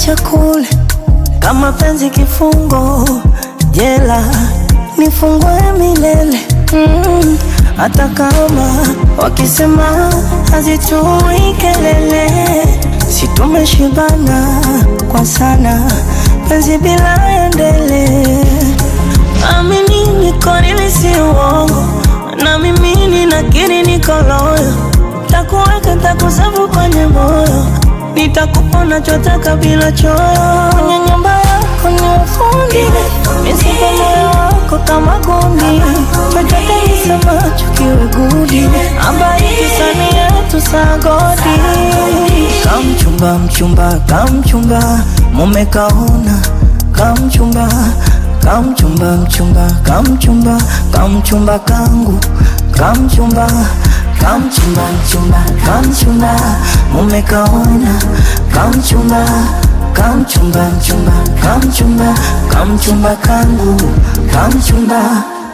niacha kule. Kama penzi kifungo jela, nifungue milele. Hata kama wakisema hazitoi kelele, si tumeshibana kwa sana, penzi bila endele. Amini niko nili si uongo, na mimi ninakiri niko loyo. Takuweka takusafu kwenye moyo, nitakupa nachotaka bila choyo. Kwenye nyumba yako ni ufundi, nisipe moyo wako kama gundi. Chochote nisemacho kiwe gudi, abariki sani yetu sagodi. Kamchumba mchumba, kamchumba mume kaona. Kamchumba, kamchumba mchumba, kamchumba, kamchumba kangu. Kamchumba, kamchumba mchumba, kamchumba mume kaona. Kamchumba, kamchumba mchumba, kamchumba, kamchumba kangu. Kamchumba.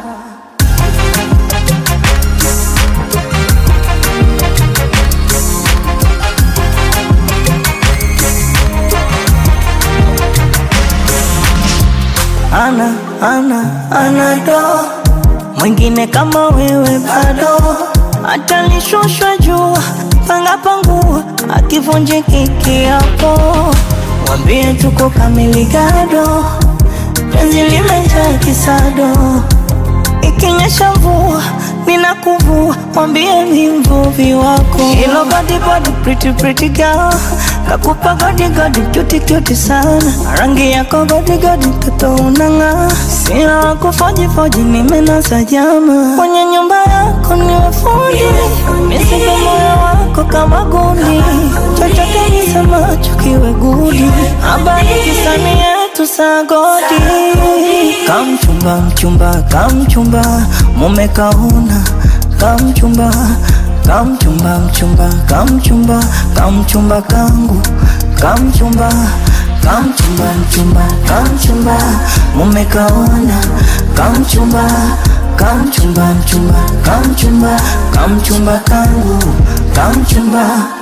Ana do mwingine kama wewe bado, atanishushwa jua panga pangua, akivunjiki kiapo. Wambie tuko kamili gado, penzi limejaa kisado. Ikinyesha mvua ninakuvua, wambie mi mvuvi wako. Hello body body pretty pretty girl, kakupa godi godi cutie cutie sana. Rangi yako godi godi kato unanga, sina wakufoji foji nimenasa jama. Kwenye nyumba yako nimefundi, nisipe moyo wako kama gundi. Chochote nisemacho kiwe gudi, abariki sani yetu sagodi. Kamchumba mchumba, kamchumba mume kaona. Kamchumba, kamchumba mchumba, kamchumba, kamchumba kangu. Kamchumba, kamchumba mchumba, kamchumba mume kaona. Kamchumba, kamchumba mchumba, kamchumba, kamchumba kangu. Kamchumba.